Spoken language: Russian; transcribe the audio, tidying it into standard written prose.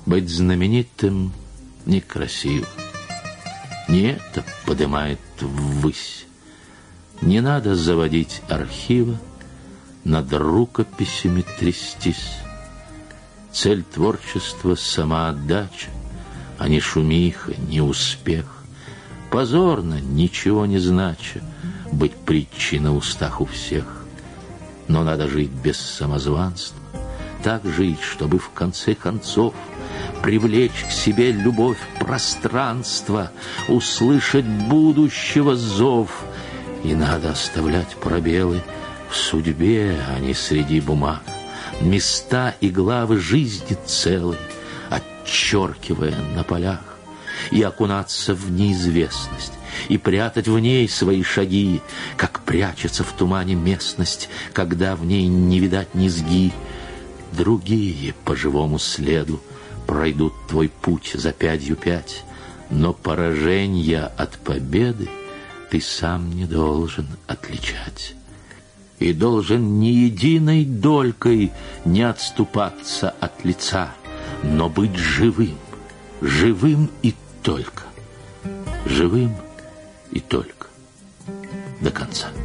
Быть знаменитым некрасиво. Не это подымает ввысь. Не надо заводить архива, над рукописями трястись. Цель творчества — самоотдача, а не шумиха, не успех. Позорно, ничего не знача, быть притчей на устах у всех. Но надо жить без самозванства, так жить, чтобы в конце концов привлечь к себе любовь пространства, услышать будущего зов. И надо оставлять пробелы в судьбе, а не среди бумаг, места и главы жизни целой, отчеркивая на полях, и окунаться в неизвестность, и прятать в ней свои шаги, как прячется в тумане местность, когда в ней не видать низги. Другие по живому следу пройдут твой путь за 5 но пораженья от победы ты сам не должен отличать. И должен ни единой долькой не отступаться от лица, но быть живым, живым и только, живым и только до конца.